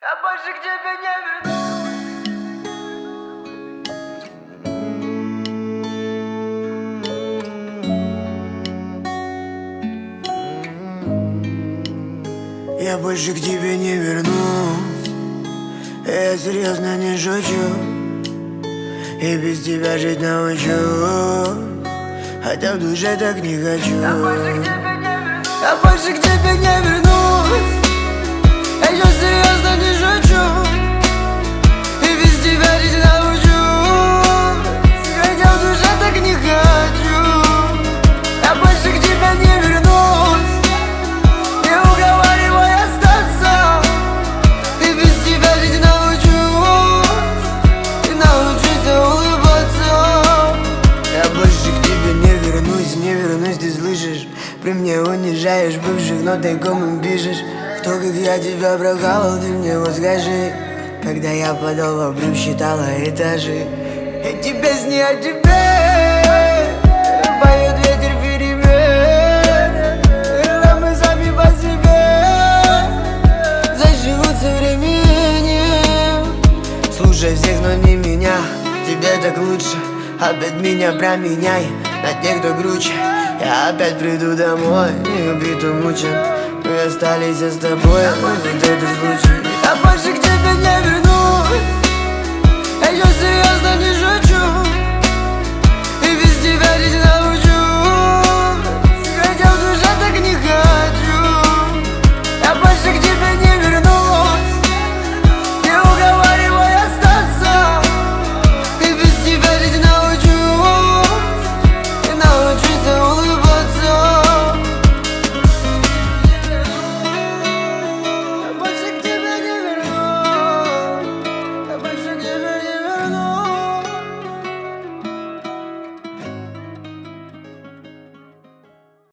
Я больше к тебе не вернусь. Я больше к тебе не вернусь. Я серьезно не шучу. И без тебя жить научу, хотя в душе так не хочу. Я больше к тебе не вернусь. Я еще серьезно не шучу. И без тебя жить научу, хотя в душе так не хочу. Я больше к тебе не вернусь. Не уговаривай остаться. И без тебя жить научусь. И научусь улыбаться. Я больше к тебе не вернусь, не вернусь, ты слышишь? При мне унижаешь бывших, но тайком им пишешь. Кто, как я тебя прокалывал, ты мне вот скажи. Когда я падал в обрыв, считала этажи. Эти песни о тебе поет ветер перемен. Когда мы сами по себе заживут со временем. Слушай всех, но не меня. Тебе так лучше. Опять меня променяй на тех, кто круче. Я опять приду домой, не убит, умучен. Мы остались с тобой, вот это случай.